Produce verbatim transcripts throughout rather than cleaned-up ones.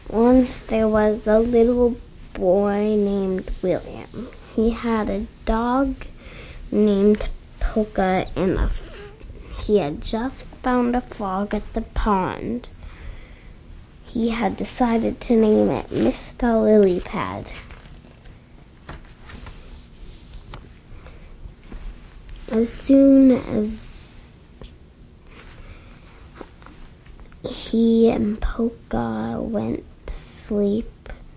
Once there was a little boy named William. He had a dog named Polka, and a, he had just found a frog at the pond. He had decided to name it Mister Lilypad. As soon as he and Polka went to sleep,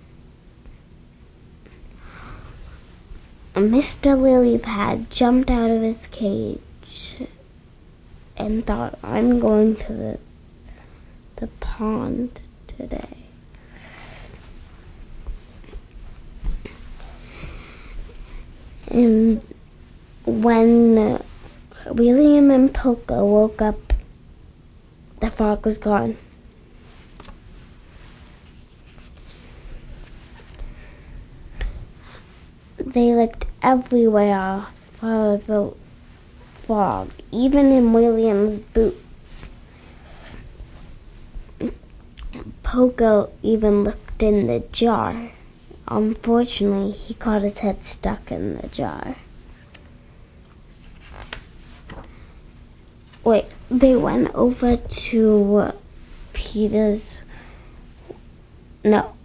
Mister Lilypad jumped out of his cage and thought, I'm going to the, the pond today. And when William and Polka woke up, the frog was gone. They looked everywhere for the frog, even in William's boots. Polka even looked in the jar. Unfortunately, he caught his head stuck in the jar. Wait, they went over to Peter's, no,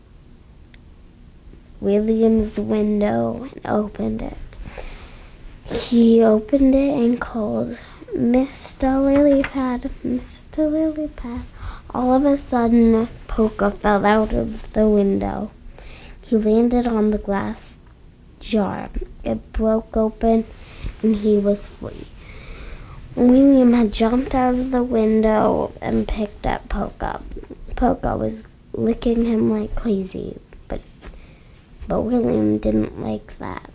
William's window and opened it. He opened it and called, Mister Lilypad, Mister Lilypad. All of a sudden, Polka fell out of the window. He landed on the glass jar. It broke open and he was free. William had jumped out of the window and picked up Polka. Polka was licking him like crazy, but but William didn't like that.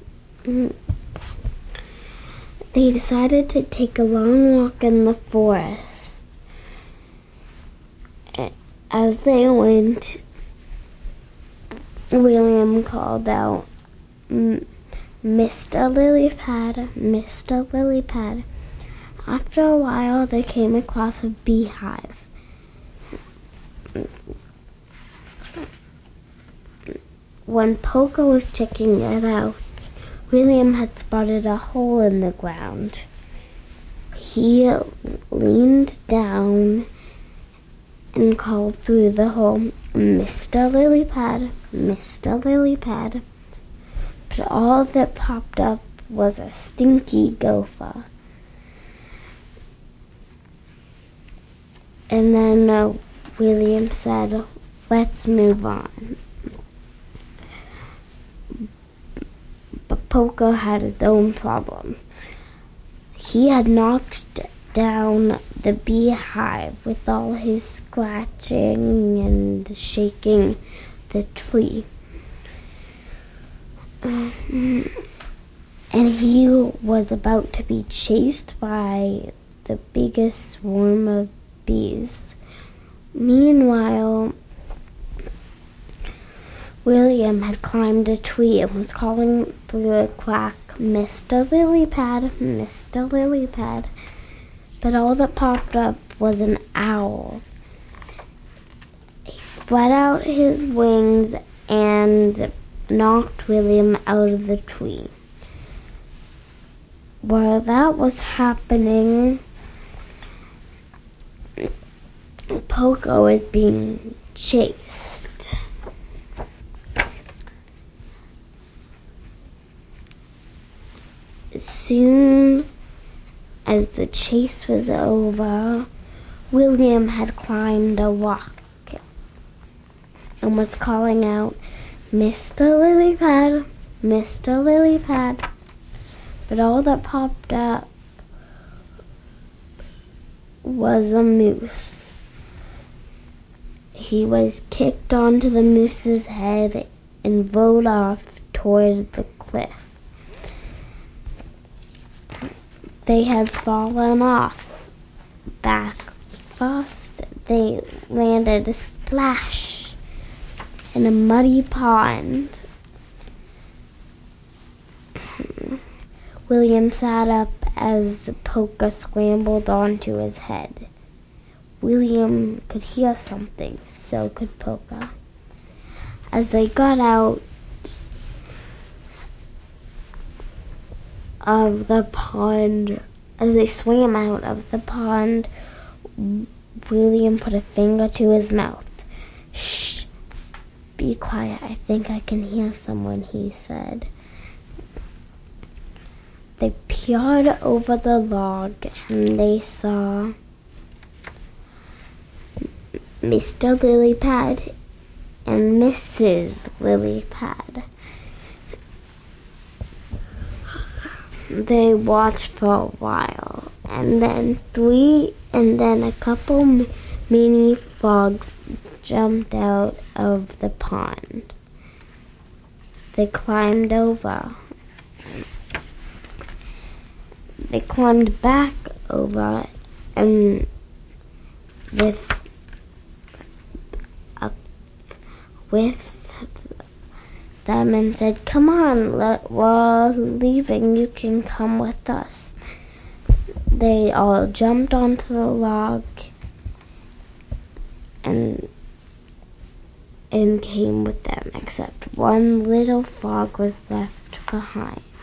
They decided to take a long walk in the forest. As they went, William called out, Mister Lilypad, Mister Lilypad. After a while, they came across a beehive. When Polka was checking it out, William had spotted a hole in the ground. He leaned down and called through the hole, Mister Lilypad, Mister Lilypad. But all that popped up was a stinky gopher. And then uh, William said, let's move on. But Polka had his own problem. He had knocked down the beehive with all his scratching and shaking the tree. And he was about to be chased by the biggest swarm of bees. Meanwhile, William had climbed a tree and was calling through a crack, Mister Lilypad, Mister Lilypad. But all that popped up was an owl. He spread out his wings and knocked William out of the tree. While that was happening, Polka was being chased. As soon as the chase was over, William had climbed a rock and was calling out, Mister Lilypad, Mister Lilypad. But all that popped up was a moose. He was kicked onto the moose's head and rode off toward the cliff. They had fallen off back fast. They landed a splash in a muddy pond. William sat up as Polka scrambled onto his head. William could hear something, so could Polka. As they got out of the pond, as they swam out of the pond, William put a finger to his mouth. "Shh! Be quiet. I think I can hear someone," he said. They peered over the log and they saw Mister Lilypad and Missus Lilypad. They watched for a while, and then three, and then a couple mini frogs jumped out of the pond. They climbed over. They climbed back over, and with up with them and said, "Come on, let, we're leaving. You can come with us." They all jumped onto the log and and came with them, except one little frog was left behind.